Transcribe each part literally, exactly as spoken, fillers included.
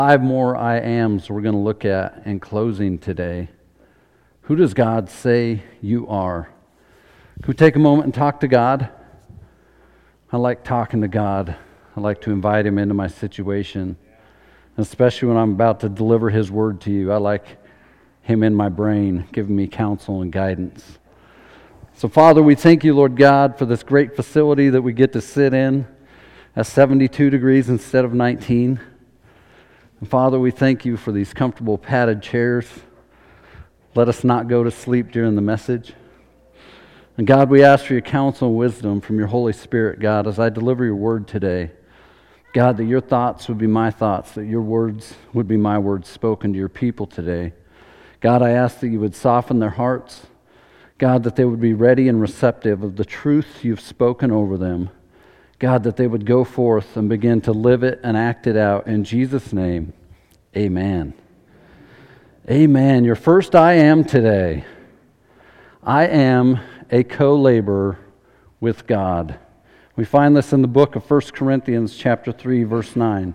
Five more I ams we're going to look at in closing today. Who does God say you are? Can we take a moment and talk to God? I like talking to God. I like to invite Him into my situation, especially when I'm about to deliver His word to you. I like Him in my brain, giving me counsel and guidance. So, Father, we thank you, Lord God, for this great facility that we get to sit in at seventy-two degrees instead of nineteen. And Father, we thank you for these comfortable padded chairs. Let us not go to sleep during the message. And God, we ask for your counsel and wisdom from your Holy Spirit, God, as I deliver your word today. God, that your thoughts would be my thoughts, that your words would be my words spoken to your people today. God, I ask that you would soften their hearts. God, that they would be ready and receptive of the truth you've spoken over them. God, that they would go forth and begin to live it and act it out. In Jesus' name, amen. Amen. Your first I am today. I am a co-laborer with God. We find this in the book of First Corinthians chapter three, verse nine.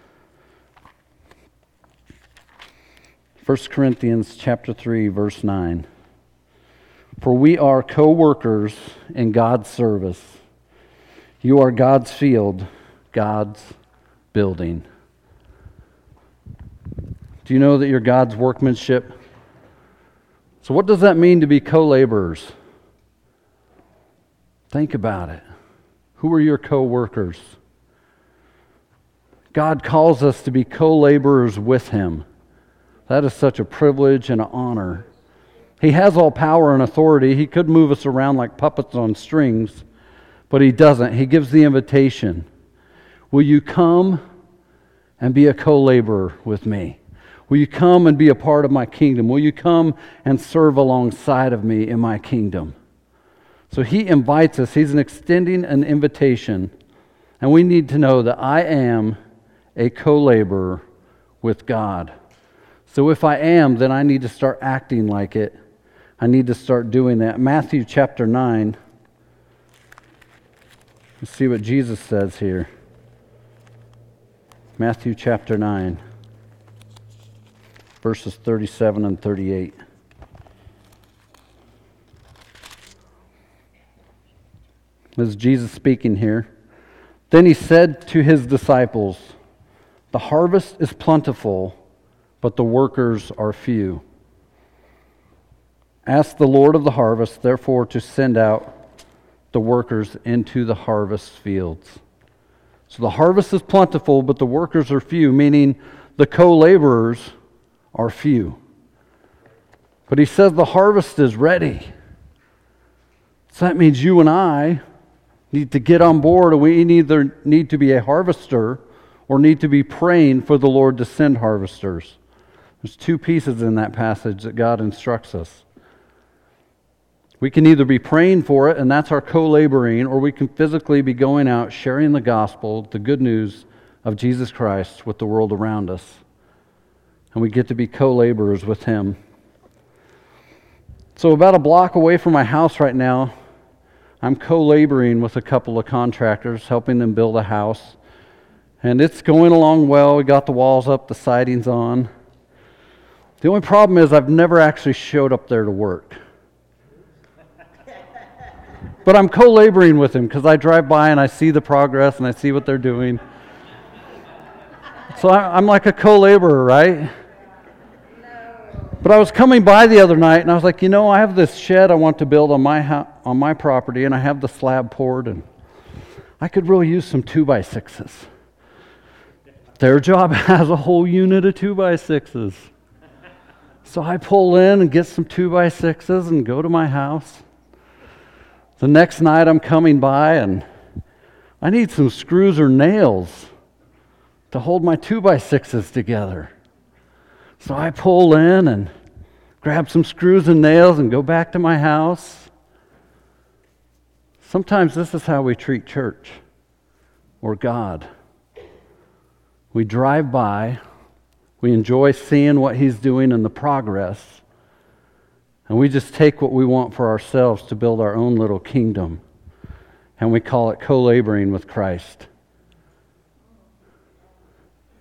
First Corinthians chapter three, verse nine. For we are co-workers in God's service. You are God's field, God's building. Do you know that you're God's workmanship? So what does that mean to be co-laborers? Think about it. Who are your co-workers? God calls us to be co-laborers with Him. That is such a privilege and an honor. He has all power and authority. He could move us around like puppets on strings, but He doesn't. He gives the invitation. Will you come and be a co-laborer with me? Will you come and be a part of my kingdom? Will you come and serve alongside of me in my kingdom? So He invites us. He's extending an invitation. And we need to know that I am a co-laborer with God. So if I am, then I need to start acting like it. I need to start doing that. Matthew chapter nine. Let's see what Jesus says here. Matthew chapter nine, verses thirty-seven and thirty-eight. This is Jesus speaking here. Then He said to His disciples, "The harvest is plentiful, but the workers are few. Ask the Lord of the harvest, therefore, to send out the workers into the harvest fields." So the harvest is plentiful, but the workers are few, meaning the co-laborers are few. But He says the harvest is ready. So that means you and I need to get on board, and we either need to be a harvester or need to be praying for the Lord to send harvesters. There's two pieces in that passage that God instructs us. We can either be praying for it, and that's our co-laboring, or we can physically be going out sharing the gospel, the good news of Jesus Christ with the world around us. And we get to be co-laborers with Him. So about a block away from my house right now, I'm co-laboring with a couple of contractors, helping them build a house. And it's going along well. We got the walls up, the siding's on. The only problem is I've never actually showed up there to work. But I'm co-laboring with them because I drive by and I see the progress and I see what they're doing. So I'm like a co-laborer, right? But I was coming by the other night and I was like, you know, I have this shed I want to build on my ho- on my property, and I have the slab poured, and I could really use some two by sixes. Their job has a whole unit of two by sixes. So I pull in and get some two by sixes and go to my house. The next night I'm coming by and I need some screws or nails to hold my two by sixes together. So I pull in and grab some screws and nails and go back to my house. Sometimes this is how we treat church or God. We drive by, we enjoy seeing what He's doing and the progress, and we just take what we want for ourselves to build our own little kingdom, and we call it co-laboring with Christ.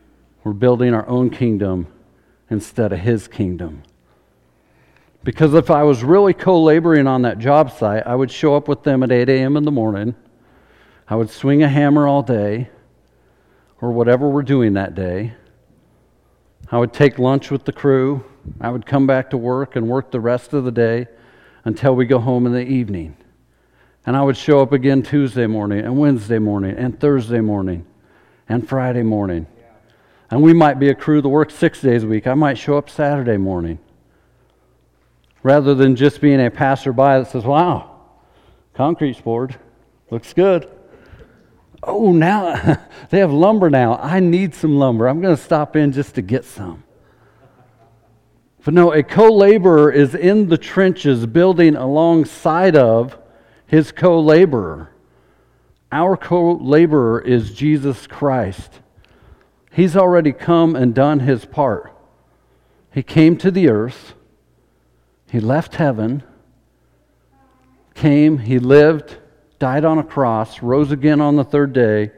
We're building our own kingdom instead of His kingdom. Because if I was really co-laboring on that job site, I would show up with them at eight a.m. in the morning. I would swing a hammer all day, or whatever we're doing that day. I would take lunch with the crew. I would come back to work and work the rest of the day until we go home in the evening. And I would show up again Tuesday morning and Wednesday morning and Thursday morning and Friday morning. Yeah. And we might be a crew that works six days a week. I might show up Saturday morning. Rather than just being a passerby that says, wow, concrete poured, looks good. Oh, now they have lumber now. I need some lumber. I'm going to stop in just to get some. But no, a co-laborer is in the trenches building alongside of his co-laborer. Our co-laborer is Jesus Christ. He's already come and done his part. He came to the earth. He left heaven, came, he lived, died on a cross, rose again on the third day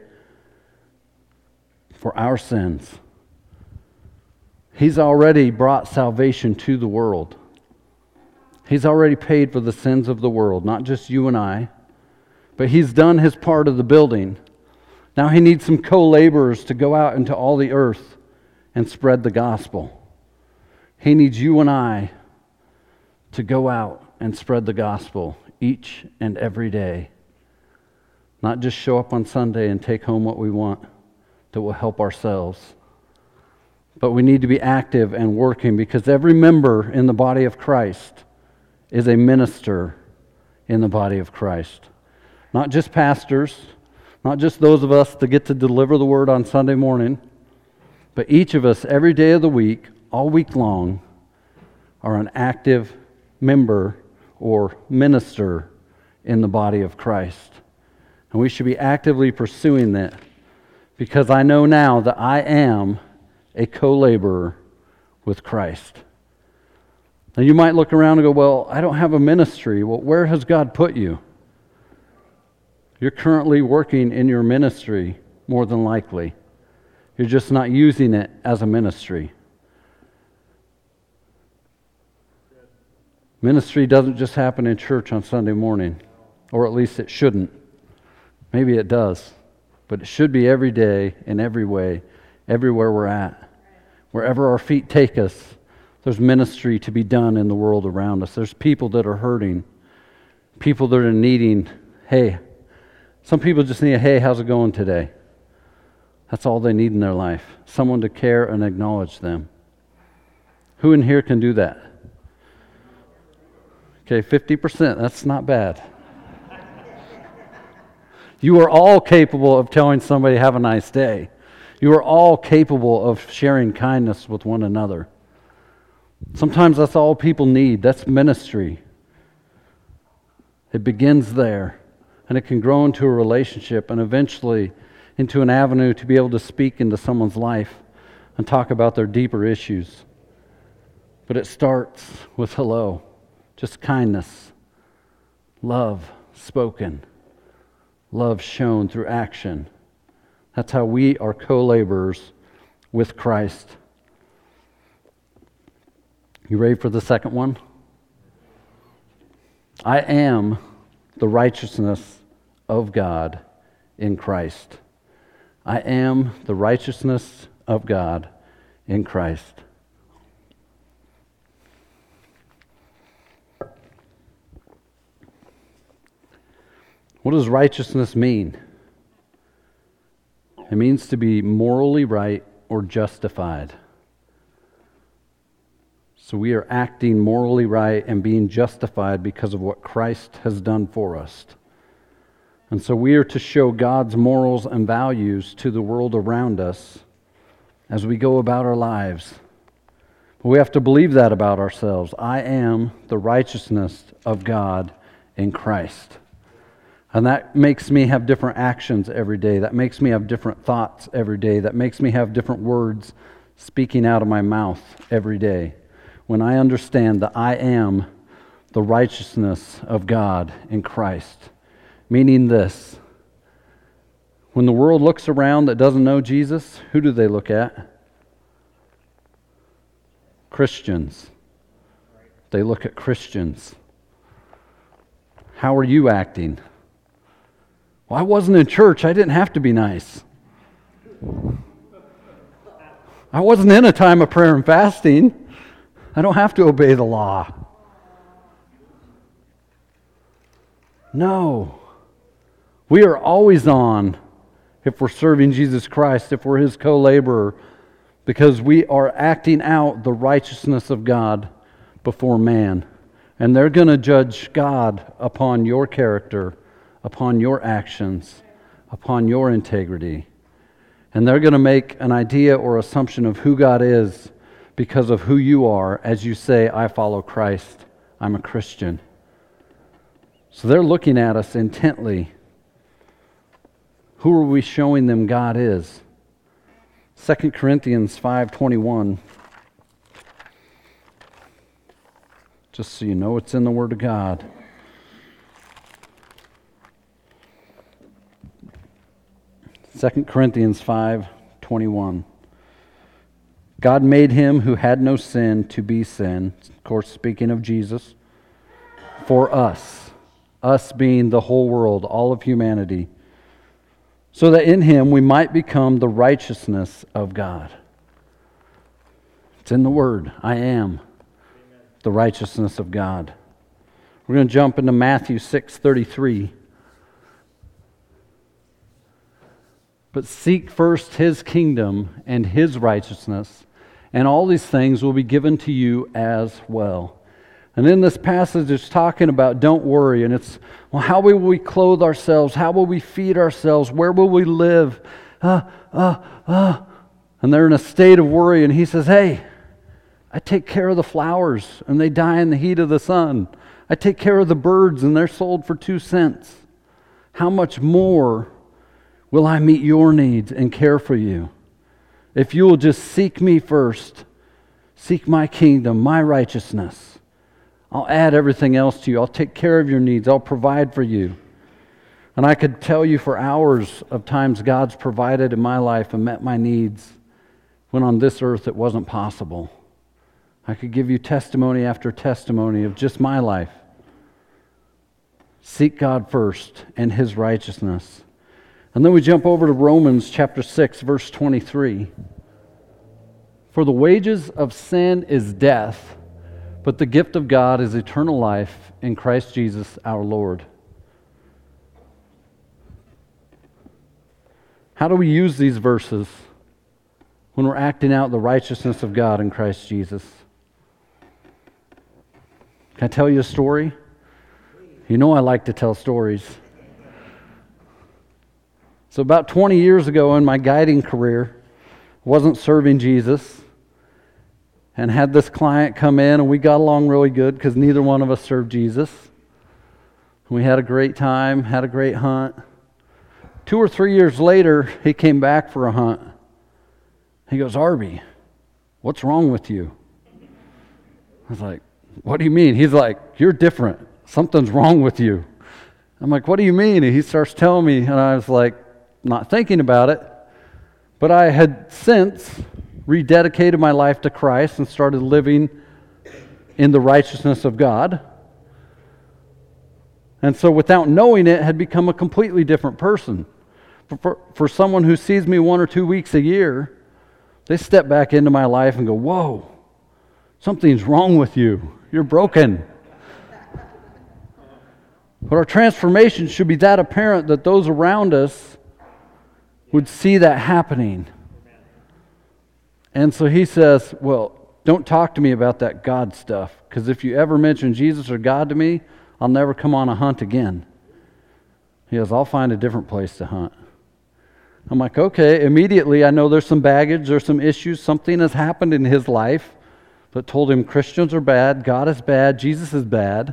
for our sins. He's already brought salvation to the world. He's already paid for the sins of the world, not just you and I, but He's done His part of the building. Now He needs some co-laborers to go out into all the earth and spread the gospel. He needs you and I to go out and spread the gospel each and every day. Not just show up on Sunday and take home what we want that will help ourselves. But we need to be active and working, because every member in the body of Christ is a minister in the body of Christ. Not just pastors, not just those of us that get to deliver the word on Sunday morning, but each of us every day of the week, all week long, are an active member or minister in the body of Christ. And we should be actively pursuing that, because I know now that I am a co-laborer with Christ. Now you might look around and go, well, I don't have a ministry. Well, where has God put you? You're currently working in your ministry, more than likely. You're just not using it as a ministry. Ministry doesn't just happen in church on Sunday morning, or at least it shouldn't. Maybe it does, but it should be every day, in every way, everywhere we're at. Wherever our feet take us, there's ministry to be done in the world around us. There's people that are hurting, people that are needing, hey, some people just need a, hey, how's it going today? That's all they need in their life, someone to care and acknowledge them. Who in here can do that? Okay, fifty percent, that's not bad. You are all capable of telling somebody, have a nice day. You are all capable of sharing kindness with one another. Sometimes that's all people need. That's ministry. It begins there, and it can grow into a relationship and eventually into an avenue to be able to speak into someone's life and talk about their deeper issues. But it starts with hello, just kindness, love spoken, love shown through action. That's how we are co-laborers with Christ. You ready for the second one? I am the righteousness of God in Christ. I am the righteousness of God in Christ. What does righteousness mean? It means to be morally right or justified. So we are acting morally right and being justified because of what Christ has done for us. And so we are to show God's morals and values to the world around us as we go about our lives. But we have to believe that about ourselves. I am the righteousness of God in Christ. And that makes me have different actions every day. That makes me have different thoughts every day. That makes me have different words speaking out of my mouth every day. When I understand that I am the righteousness of God in Christ. Meaning this: when the world looks around that doesn't know Jesus, who do they look at? Christians. They look at Christians. How are you acting? Well, I wasn't in church. I didn't have to be nice. I wasn't in a time of prayer and fasting. I don't have to obey the law. No. We are always on if we're serving Jesus Christ, if we're His co-laborer, because we are acting out the righteousness of God before man. And they're going to judge God upon your character, upon your actions, upon your integrity. And they're going to make an idea or assumption of who God is because of who you are as you say, I follow Christ, I'm a Christian. So they're looking at us intently. Who are we showing them God is? Second Corinthians five twenty-one. Just so you know, it's in the Word of God. Second Corinthians five twenty-one. God made him who had no sin to be sin, of course speaking of Jesus, for us, us being the whole world, all of humanity, so that in him we might become the righteousness of God. It's in the Word. I am the righteousness of God. We're going to jump into Matthew six thirty-three. But seek first His kingdom and His righteousness, and all these things will be given to you as well. And in this passage, it's talking about don't worry. And it's, well, how will we clothe ourselves? How will we feed ourselves? Where will we live? Uh, uh, uh. And they're in a state of worry. And He says, hey, I take care of the flowers, and they die in the heat of the sun. I take care of the birds, and they're sold for two cents. How much more will I meet your needs and care for you? If you will just seek me first, seek my kingdom, my righteousness, I'll add everything else to you. I'll take care of your needs. I'll provide for you. And I could tell you for hours of times God's provided in my life and met my needs when on this earth it wasn't possible. I could give you testimony after testimony of just my life. Seek God first and His righteousness. And then we jump over to Romans chapter six, verse twenty-three. For the wages of sin is death, but the gift of God is eternal life in Christ Jesus our Lord. How do we use these verses when we're acting out the righteousness of God in Christ Jesus? Can I tell you a story? You know I like to tell stories. So about twenty years ago in my guiding career, I wasn't serving Jesus and had this client come in, and we got along really good because neither one of us served Jesus. We had a great time, had a great hunt. Two or three years later, he came back for a hunt. He goes, Arby, what's wrong with you? I was like, what do you mean? He's like, you're different. Something's wrong with you. I'm like, what do you mean? And he starts telling me, and I was like, not thinking about it, but I had since rededicated my life to Christ and started living in the righteousness of God. And so without knowing it, had become a completely different person. For, for someone who sees me one or two weeks a year, they step back into my life and go, whoa, something's wrong with you. You're broken. But our transformation should be that apparent that those around us would see that happening. And so he says, well, don't talk to me about that God stuff, because if you ever mention Jesus or God to me, I'll never come on a hunt again. He goes, I'll find a different place to hunt. I'm like, okay. Immediately I know there's some baggage, there's some issues, something has happened in his life that told him Christians are bad, God is bad, Jesus is bad.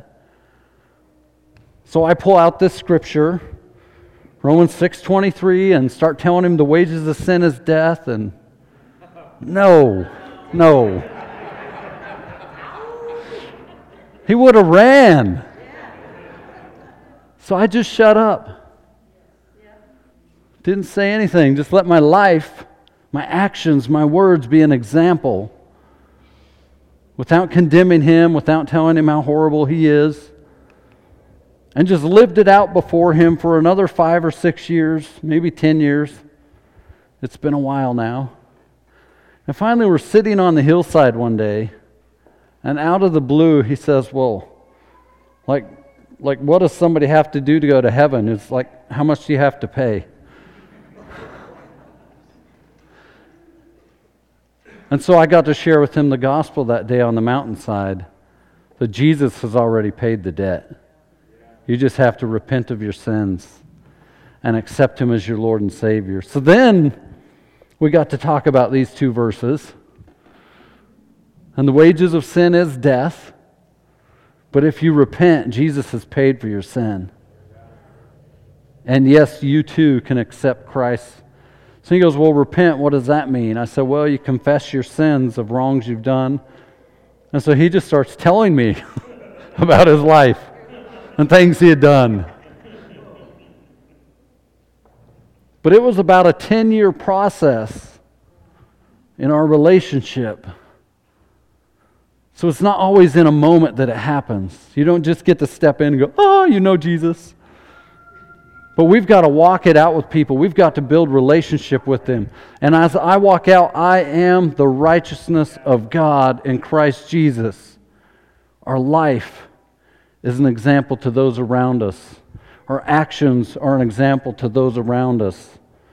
So I pull out this scripture, Romans six twenty-three, and start telling him the wages of sin is death, and no, no. He would have ran. So I just shut up. Didn't say anything. Just let my life, my actions, my words be an example without condemning him, without telling him how horrible he is, and just lived it out before him for another five or six years, maybe ten years. It's been a while now. And finally we're sitting on the hillside one day, and out of the blue he says, well, like, like what does somebody have to do to go to heaven? It's like, how much do you have to pay? And so I got to share with him the gospel that day on the mountainside, that Jesus has already paid the debt. You just have to repent of your sins and accept him as your Lord and Savior. So then we got to talk about these two verses. And the wages of sin is death, but if you repent, Jesus has paid for your sin. And yes, you too can accept Christ. So he goes, well, repent, what does that mean? I said, well, you confess your sins of wrongs you've done. And so he just starts telling me about his life and things he had done. But it was about a ten-year process in our relationship. So it's not always in a moment that it happens. You don't just get to step in and go, oh, you know Jesus. But we've got to walk it out with people. We've got to build relationship with them. And as I walk out, I am the righteousness of God in Christ Jesus. Our life is an example to those around us. Our actions are an example to those around us.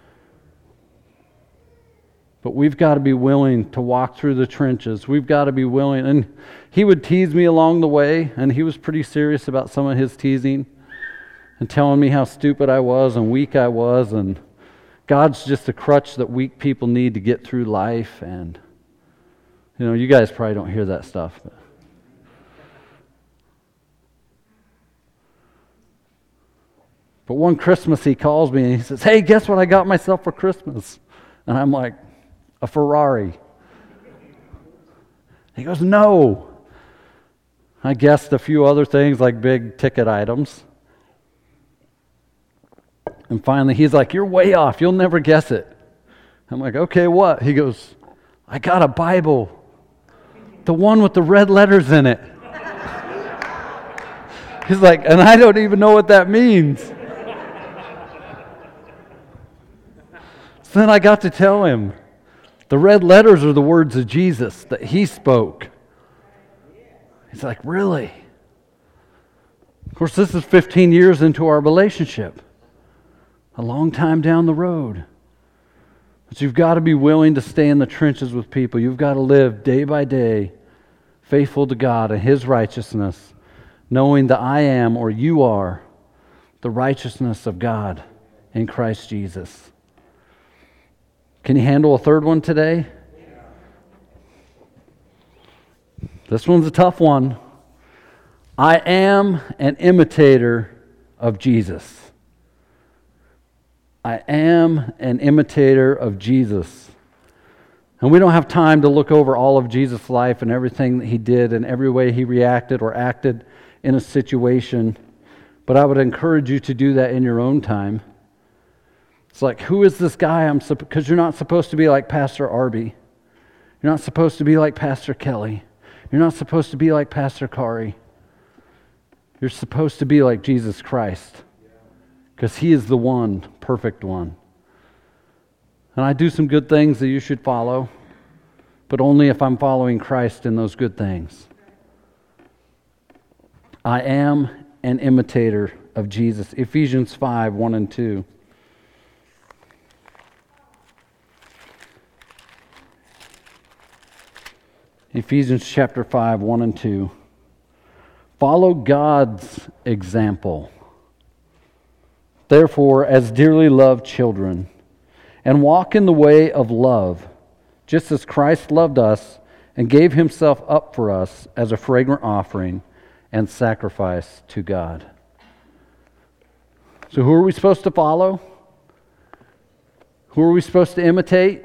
But we've got to be willing to walk through the trenches. We've got to be willing. And he would tease me along the way, and he was pretty serious about some of his teasing and telling me how stupid I was and weak I was, and God's just a crutch that weak people need to get through life. And, you know, you guys probably don't hear that stuff. But But one Christmas he calls me and he says, hey, guess what I got myself for Christmas? And I'm like, a Ferrari. He goes, no. I guessed a few other things like big ticket items. And finally he's like, you're way off. You'll never guess it. I'm like, okay, what? He goes, I got a Bible. The one with the red letters in it. He's like, and I don't even know what that means. So then I got to tell him, the red letters are the words of Jesus that he spoke. He's like, really? Of course, this is fifteen years into our relationship. A long time down the road. But you've got to be willing to stay in the trenches with people. You've got to live day by day, faithful to God and his righteousness, knowing that I am, or you are, the righteousness of God in Christ Jesus. Can you handle a third one today? This one's a tough one. I am an imitator of Jesus. I am an imitator of Jesus. And we don't have time to look over all of Jesus' life and everything that he did and every way he reacted or acted in a situation. But I would encourage you to do that in your own time. It's like, who is this guy? I'm because you're not supposed to be like Pastor Arby. You're not supposed to be like Pastor Kelly. You're not supposed to be like Pastor Kari. You're supposed to be like Jesus Christ, because he is the one, perfect one. And I do some good things that you should follow, but only if I'm following Christ in those good things. I am an imitator of Jesus. Ephesians five, one and two. Ephesians chapter five, one and two. Follow God's example. Therefore, as dearly loved children, and walk in the way of love, just as Christ loved us and gave himself up for us as a fragrant offering and sacrifice to God. So who are we supposed to follow? Who are we supposed to imitate?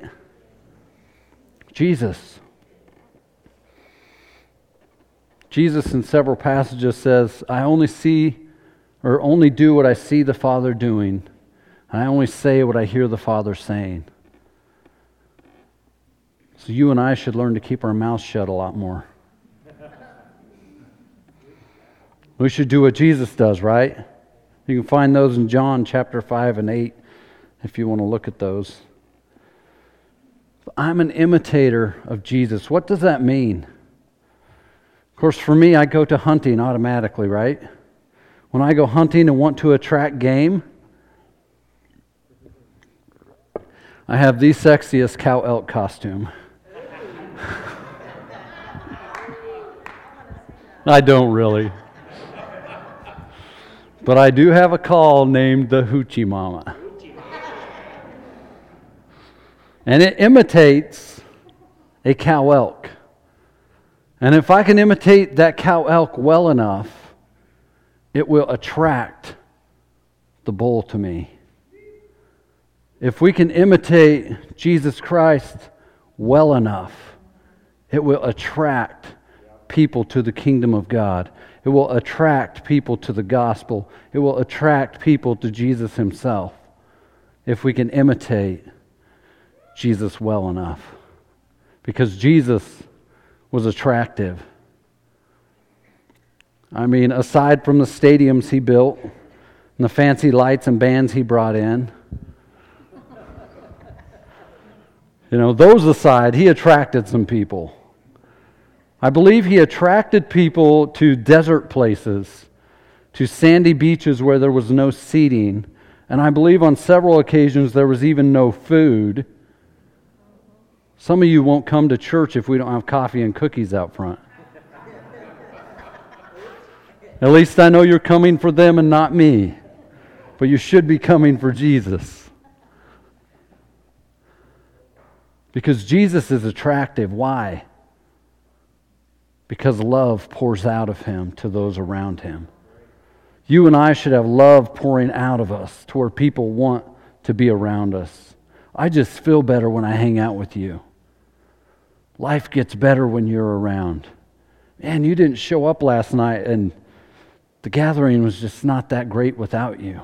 Jesus. Jesus in several passages says, I only see or only do what I see the Father doing. And I only say what I hear the Father saying. So you and I should learn to keep our mouths shut a lot more. We should do what Jesus does, right? You can find those in John chapter five and eight if you want to look at those. I'm an imitator of Jesus. What does that mean? Of course, for me, I go to hunting automatically, right? When I go hunting and want to attract game, I have the sexiest cow elk costume. I don't really. But I do have a call named the Hoochie Mama. And it imitates a cow elk. And if I can imitate that cow elk well enough, it will attract the bull to me. If we can imitate Jesus Christ well enough, it will attract people to the kingdom of God. It will attract people to the gospel. It will attract people to Jesus himself if we can imitate Jesus well enough. Because Jesus was attractive. I mean, aside from the stadiums he built and the fancy lights and bands he brought in, you know, those aside, he attracted some people. I believe he attracted people to desert places, to sandy beaches where there was no seating, and I believe on several occasions there was even no food. Some of you won't come to church if we don't have coffee and cookies out front. At least I know you're coming for them and not me, but you should be coming for Jesus. Because Jesus is attractive. Why? Because love pours out of him to those around him. You and I should have love pouring out of us to where people want to be around us. I just feel better when I hang out with you. Life gets better when you're around. Man, you didn't show up last night and the gathering was just not that great without you.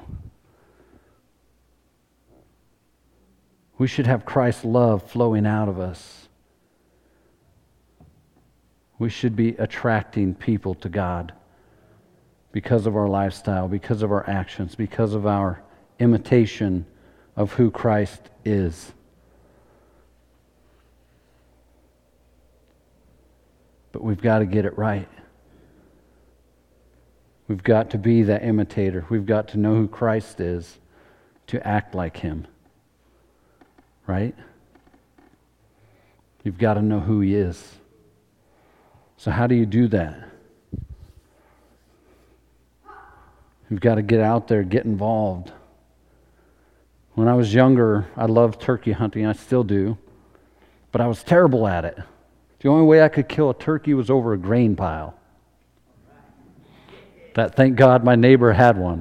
We should have Christ's love flowing out of us. We should be attracting people to God because of our lifestyle, because of our actions, because of our imitation of who Christ is. But we've got to get it right. We've got to be that imitator. We've got to know who Christ is to act like him. Right? You've got to know who he is. So how do you do that? You've got to get out there, get involved. When I was younger, I loved turkey hunting. I still do. But I was terrible at it. The only way I could kill a turkey was over a grain pile. That, thank God, my neighbor had one.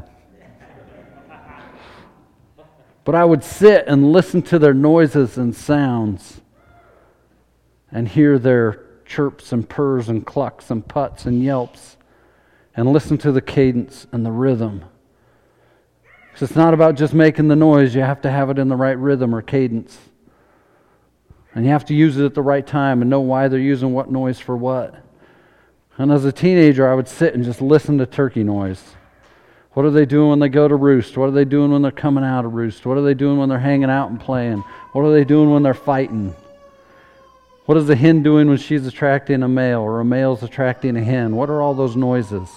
But I would sit and listen to their noises and sounds and hear their chirps and purrs and clucks and puts and yelps and listen to the cadence and the rhythm. Because it's not about just making the noise. You have to have it in the right rhythm or cadence. And you have to use it at the right time and know why they're using what noise for what. And as a teenager, I would sit and just listen to turkey noise. What are they doing when they go to roost? What are they doing when they're coming out of roost? What are they doing when they're hanging out and playing? What are they doing when they're fighting? What is a hen doing when she's attracting a male or a male's attracting a hen? What are all those noises?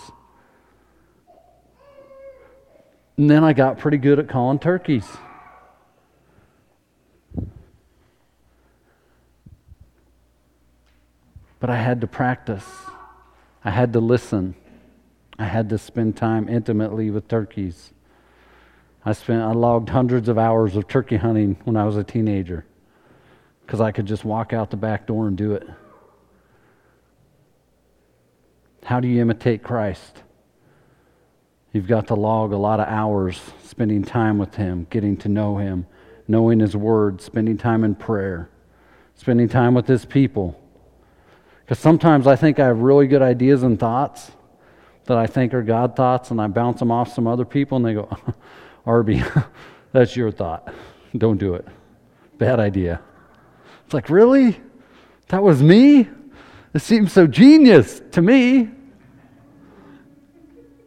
And then I got pretty good at calling turkeys. But I had to practice. I had to listen. I had to spend time intimately with turkeys. I spent, I logged hundreds of hours of turkey hunting when I was a teenager because I could just walk out the back door and do it. How do you imitate Christ? You've got to log a lot of hours spending time with him, getting to know him, knowing his word, spending time in prayer, spending time with his people. Because sometimes I think I have really good ideas and thoughts that I think are God thoughts, and I bounce them off some other people, and they go, Arby, that's your thought. Don't do it. Bad idea. It's like, really? That was me? It seems so genius to me.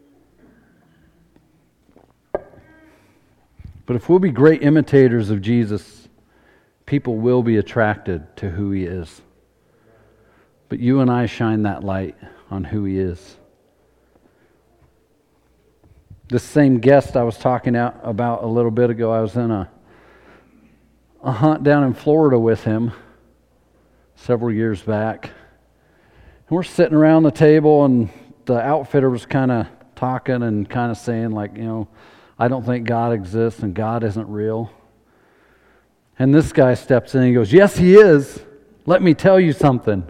But if we'll be great imitators of Jesus, people will be attracted to who he is. But you and I shine that light on who he is. This same guest I was talking out about a little bit ago, I was in a, a hunt down in Florida with him several years back. And we're sitting around the table, and the outfitter was kind of talking and kind of saying, like, you know, I don't think God exists and God isn't real. And this guy steps in and he goes, yes, he is. Let me tell you something.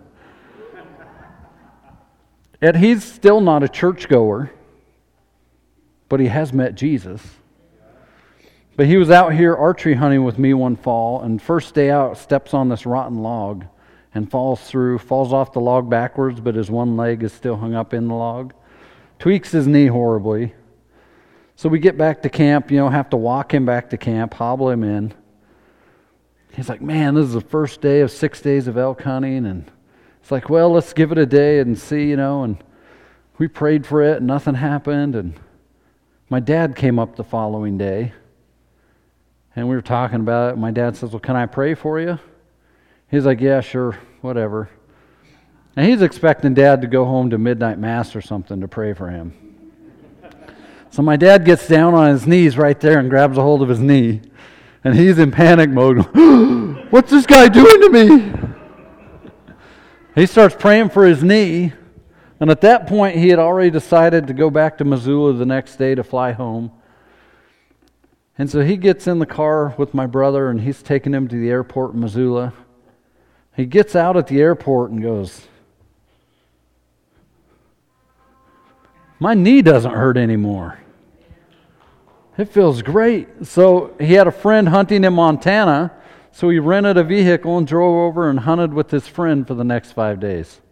And he's still not a churchgoer, but he has met Jesus. But he was out here archery hunting with me one fall, and first day out, steps on this rotten log and falls through, falls off the log backwards, but his one leg is still hung up in the log. Tweaks his knee horribly. So we get back to camp, you know, have to walk him back to camp, hobble him in. He's like, man, this is the first day of six days of elk hunting, and it's like, well, let's give it a day and see, you know, and we prayed for it and nothing happened. And my dad came up the following day and we were talking about it. My dad says, well, can I pray for you? He's like, yeah, sure, whatever. And he's expecting Dad to go home to midnight mass or something to pray for him. So my dad gets down on his knees right there and grabs a hold of his knee. And he's in panic mode. What's this guy doing to me? He starts praying for his knee, and at that point he had already decided to go back to Missoula the next day to fly home. And so he gets in the car with my brother, and he's taking him to the airport in Missoula. He gets out at the airport and goes, my knee doesn't hurt anymore. It feels great. So he had a friend hunting in Montana, so he rented a vehicle and drove over and hunted with his friend for the next five days.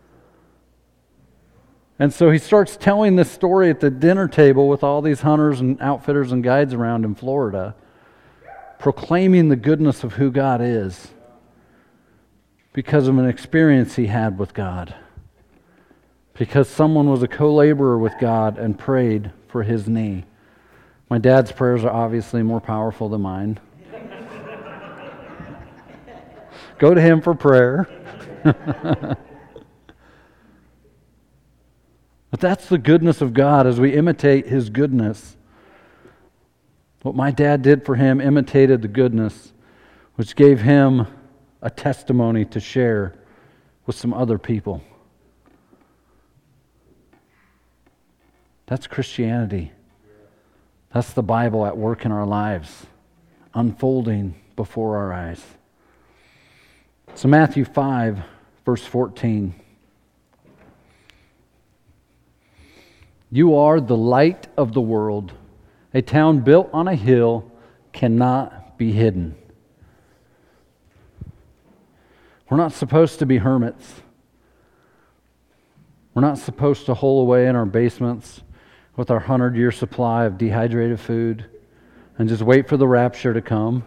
And so he starts telling this story at the dinner table with all these hunters and outfitters and guides around in Florida, proclaiming the goodness of who God is because of an experience he had with God. Because someone was a co-laborer with God and prayed for his knee. My dad's prayers are obviously more powerful than mine. Go to him for prayer. But that's the goodness of God as we imitate his goodness. What my dad did for him imitated the goodness, which gave him a testimony to share with some other people. That's Christianity. That's the Bible at work in our lives, unfolding before our eyes. So Matthew five, verse fourteen. You are the light of the world. A town built on a hill cannot be hidden. We're not supposed to be hermits. We're not supposed to hole away in our basements with our hundred-year supply of dehydrated food and just wait for the rapture to come.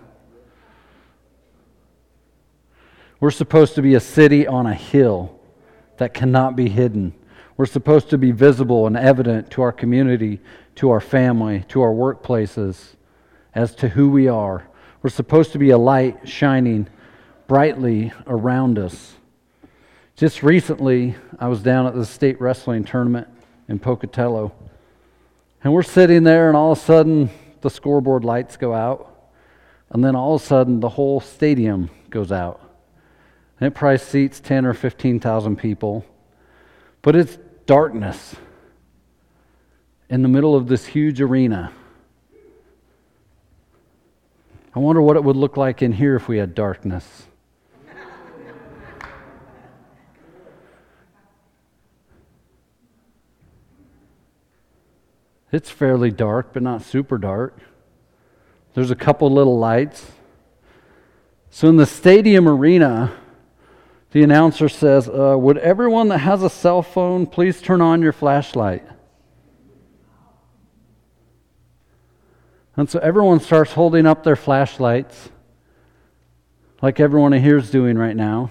We're supposed to be a city on a hill that cannot be hidden. We're supposed to be visible and evident to our community, to our family, to our workplaces as to who we are. We're supposed to be a light shining brightly around us. Just recently, I was down at the state wrestling tournament in Pocatello. And we're sitting there, and all of a sudden, the scoreboard lights go out. And then all of a sudden, the whole stadium goes out. And it probably seats ten or fifteen thousand people. But it's darkness in the middle of this huge arena. I wonder what it would look like in here if we had darkness. It's fairly dark, but not super dark. There's a couple little lights. So in the stadium arena, the announcer says, uh, would everyone that has a cell phone please turn on your flashlight? And so everyone starts holding up their flashlights, like everyone in here is doing right now.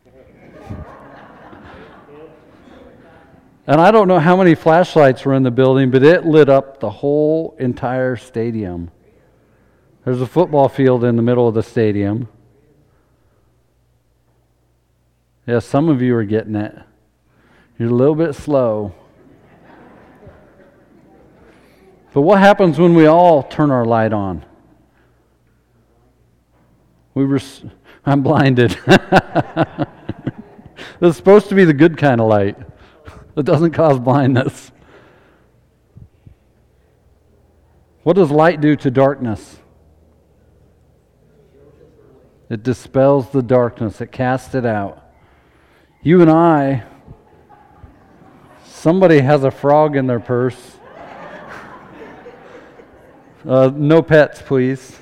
And I don't know how many flashlights were in the building, but it lit up the whole entire stadium. There's a football field in the middle of the stadium. Yeah, some of you are getting it. You're a little bit slow. But what happens when we all turn our light on? We were, I'm blinded. It's supposed to be the good kind of light that doesn't cause blindness. What does light do to darkness? It dispels the darkness. It casts it out. You and I, somebody has a frog in their purse. Uh, no pets, please.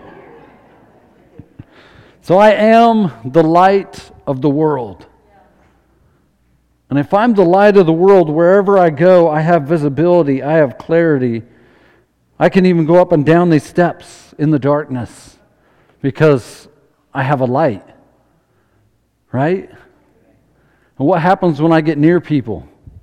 So I am the light of the world. And if I'm the light of the world, wherever I go, I have visibility, I have clarity. I can even go up and down these steps in the darkness because I have a light. Right? And what happens when I get near people?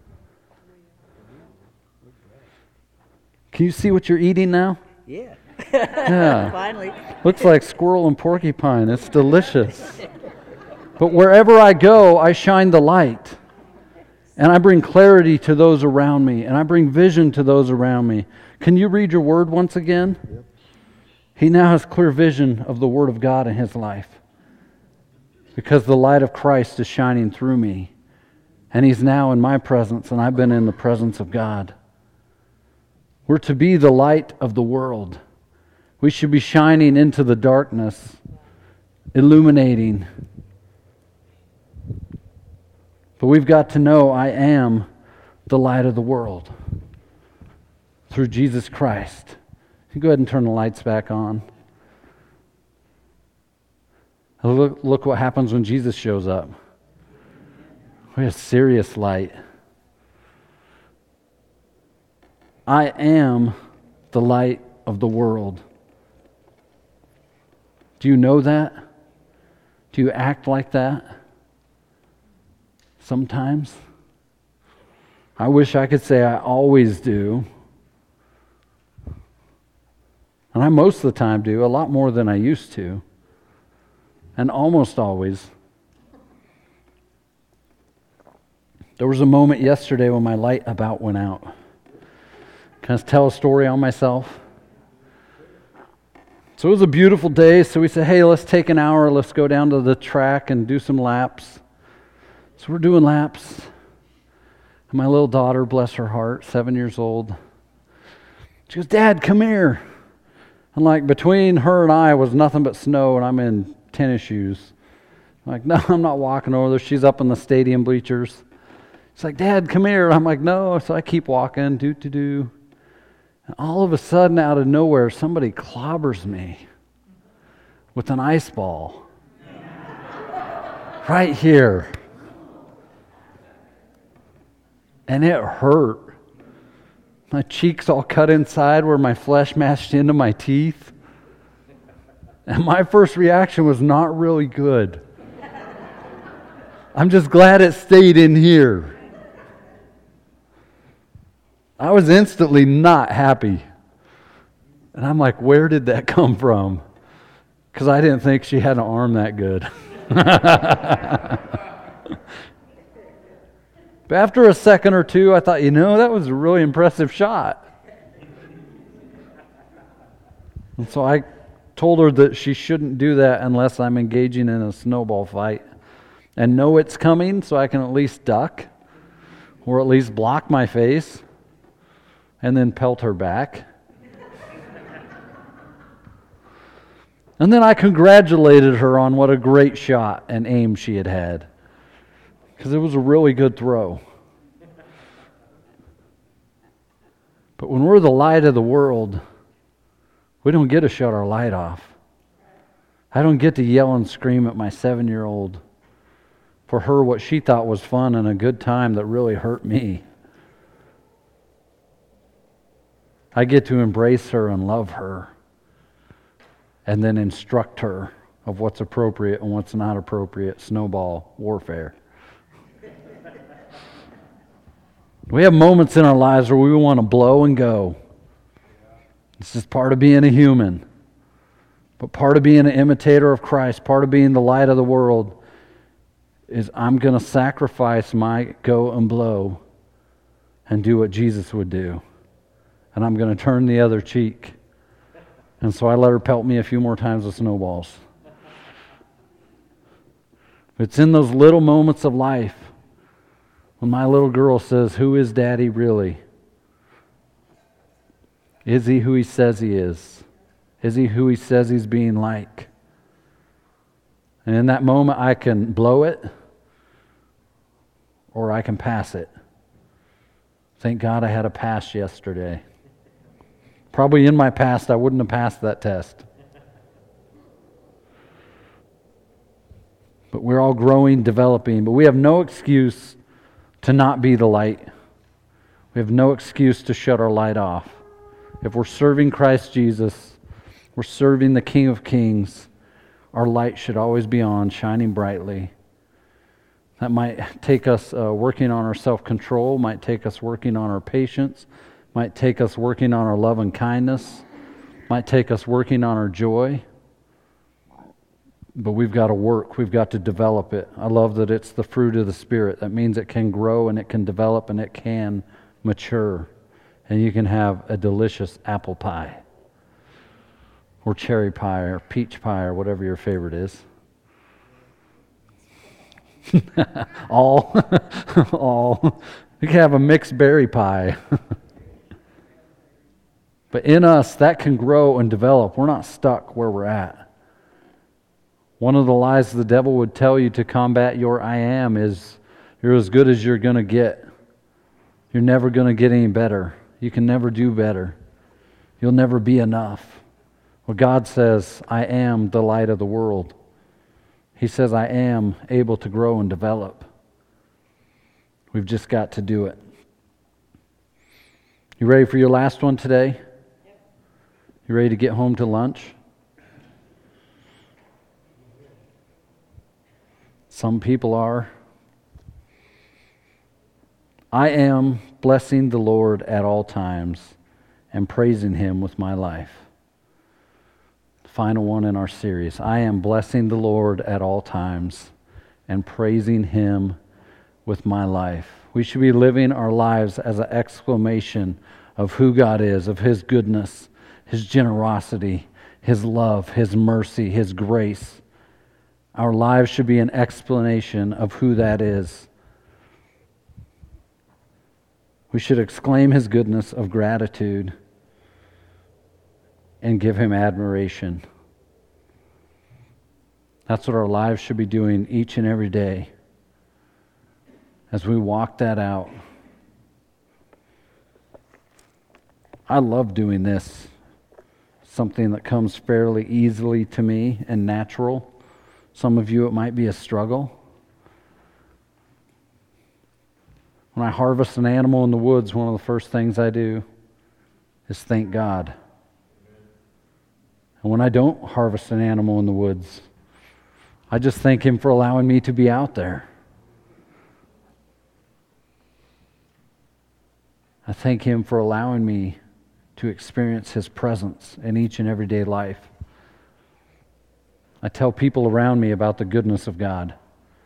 Can you see what you're eating now? Yeah. Yeah. Finally. Looks like squirrel and porcupine. It's delicious. But wherever I go, I shine the light. And I bring clarity to those around me. And I bring vision to those around me. Can you read your word once again? Yep. He now has clear vision of the Word of God in his life. Because the light of Christ is shining through me. And he's now in my presence, and I've been in the presence of God. We're to be the light of the world. We should be shining into the darkness, illuminating. But we've got to know I am the light of the world through Jesus Christ. You go ahead and turn the lights back on. Look, look what happens when Jesus shows up. We have serious light. I am the light of the world. Do you know that? Do you act like that? Sometimes. I wish I could say I always do. And I most of the time do, a lot more than I used to. And almost always. There was a moment yesterday when my light about went out. Can I tell a story on myself? So it was a beautiful day, so we said, hey, let's take an hour, let's go down to the track and do some laps. So we're doing laps. And my little daughter, bless her heart, seven years old, she goes, Dad, come here. And like between her and I was nothing but snow, and I'm in tennis shoes. I'm like, no, I'm not walking over there. She's up in the stadium bleachers. She's like, Dad, come here. I'm like, no. So I keep walking, do, do, do. And all of a sudden, out of nowhere, somebody clobbers me with an ice ball. Right here. And it hurt. My cheeks all cut inside where my flesh mashed into my teeth. And my first reaction was not really good. I'm just glad it stayed in here. I was instantly not happy. And I'm like, where did that come from? Because I didn't think she had an arm that good. But after a second or two, I thought, you know, that was a really impressive shot. And so I told her that she shouldn't do that unless I'm engaging in a snowball fight. And know it's coming so I can at least duck or at least block my face and then pelt her back. And then I congratulated her on what a great shot and aim she had had. Because it was a really good throw. But when we're the light of the world, we don't get to shut our light off. I don't get to yell and scream at my seven-year-old for her what she thought was fun and a good time that really hurt me. I get to embrace her and love her and then instruct her of what's appropriate and what's not appropriate snowball warfare. We have moments in our lives where we want to blow and go. It's just part of being a human. But part of being an imitator of Christ, part of being the light of the world, is I'm going to sacrifice my go and blow and do what Jesus would do. And I'm going to turn the other cheek. And so I let her pelt me a few more times with snowballs. It's in those little moments of life when my little girl says, "Who is Daddy really? Is he who he says he is? Is he who he says he's being like?" And in that moment I can blow it or I can pass it. Thank God I had a pass yesterday. Probably in my past I wouldn't have passed that test. But we're all growing, developing. But we have no excuse to not be the light. We have no excuse to shut our light off. If we're serving Christ Jesus, we're serving the King of Kings, our light should always be on, shining brightly. That might take us uh, working on our self-control, might take us working on our patience, might take us working on our love and kindness, might take us working on our joy. But we've got to work. We've got to develop it. I love that it's the fruit of the Spirit. That means it can grow and it can develop and it can mature. And you can have a delicious apple pie or cherry pie or peach pie or whatever your favorite is. all. all. You can have a mixed berry pie. But in us, that can grow and develop. We're not stuck where we're at. One of the lies the devil would tell you to combat your I am is you're as good as you're going to get. You're never going to get any better. You can never do better. You'll never be enough. Well, God says, I am the light of the world. He says, I am able to grow and develop. We've just got to do it. You ready for your last one today? You ready to get home to lunch? Some people are. I am blessing the Lord at all times and praising Him with my life. Final one in our series. I am blessing the Lord at all times and praising Him with my life. We should be living our lives as an exclamation of who God is, of His goodness, His generosity, His love, His mercy, His grace. Our lives should be an explanation of who that is. We should exclaim His goodness of gratitude and give Him admiration. That's what our lives should be doing each and every day as we walk that out. I love doing this. Something that comes fairly easily to me and natural. Some of you, it might be a struggle. When I harvest an animal in the woods, one of the first things I do is thank God. And when I don't harvest an animal in the woods, I just thank Him for allowing me to be out there. I thank Him for allowing me to experience His presence in each and everyday life. I tell people around me about the goodness of God.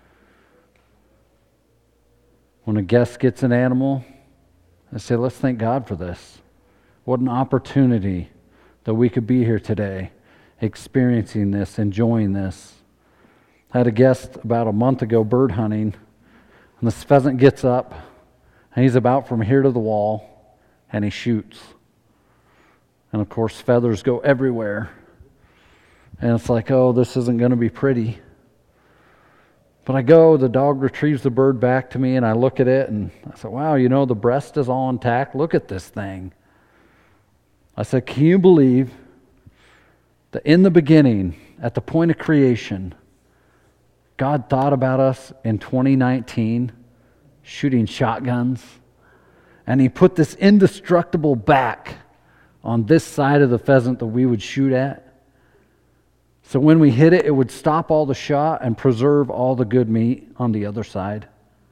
When a guest gets an animal, I say, let's thank God for this. What an opportunity that we could be here today, experiencing this, enjoying this. I had a guest about a month ago bird hunting, and this pheasant gets up, and he's about from here to the wall, and he shoots. And of course, feathers go everywhere. And it's like, oh, this isn't going to be pretty. But I go, the dog retrieves the bird back to me, and I look at it, and I said, wow, you know, the breast is all intact. Look at this thing. I said, can you believe that in the beginning, at the point of creation, God thought about us in twenty nineteen, shooting shotguns, and He put this indestructible back on this side of the pheasant that we would shoot at? So when we hit it, it would stop all the shot and preserve all the good meat on the other side.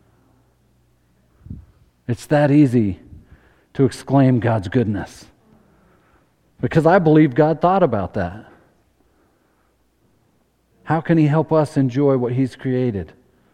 It's that easy to exclaim God's goodness. Because I believe God thought about that. How can He help us enjoy what He's created?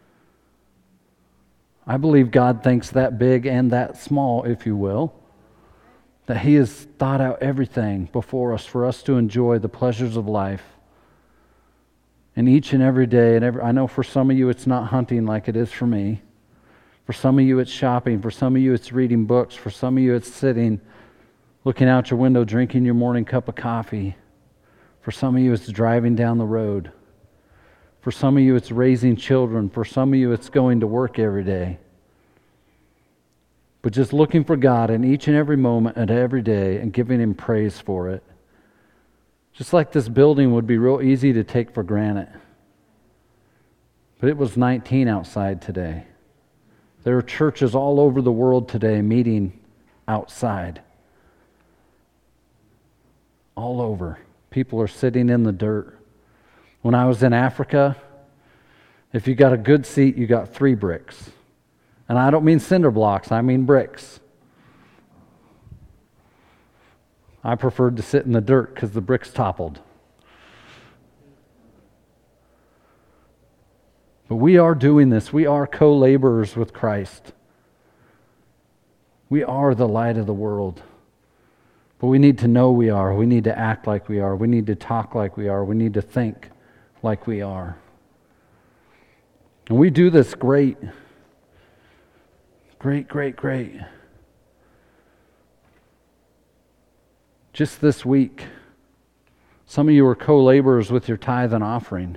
I believe God thinks that big and that small, if you will, that He has thought out everything before us for us to enjoy the pleasures of life. And each and every day, and every, I know for some of you it's not hunting like it is for me. For some of you it's shopping. For some of you it's reading books. For some of you it's sitting, looking out your window, drinking your morning cup of coffee. For some of you it's driving down the road. For some of you it's raising children. For some of you it's going to work every day. But just looking for God in each and every moment and every day and giving Him praise for it. Just like this building would be real easy to take for granted. But it was nineteen outside today. There are churches all over the world today meeting outside. All over. People are sitting in the dirt. When I was in Africa, if you got a good seat, you got three bricks. And I don't mean cinder blocks, I mean bricks. I preferred to sit in the dirt because the bricks toppled. But we are doing this. We are co-laborers with Christ. We are the light of the world. But we need to know we are. We need to act like we are. We need to talk like we are. We need to think like we are. And we do this great. Great, great, great. Just this week, some of you are co-laborers with your tithe and offering.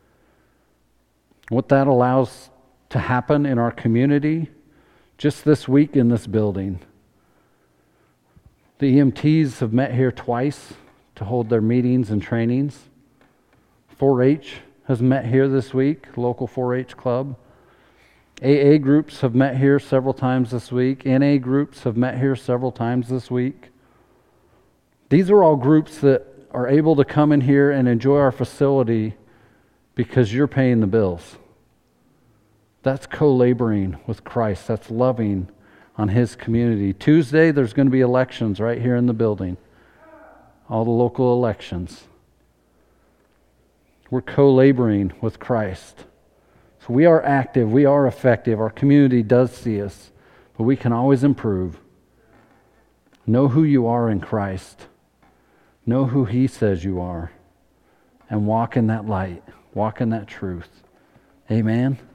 What that allows to happen in our community, just this week in this building. The E M Ts have met here twice to hold their meetings and trainings. four H has met here this week, local four H club. A A groups have met here several times this week. N A groups have met here several times this week. These are all groups that are able to come in here and enjoy our facility because you're paying the bills. That's co-laboring with Christ. That's loving on His community. Tuesday, there's going to be elections right here in the building. All the local elections. We're co-laboring with Christ. So we are active. We are effective. Our community does see us. But we can always improve. Know who you are in Christ. Know who He says you are. And walk in that light. Walk in that truth. Amen.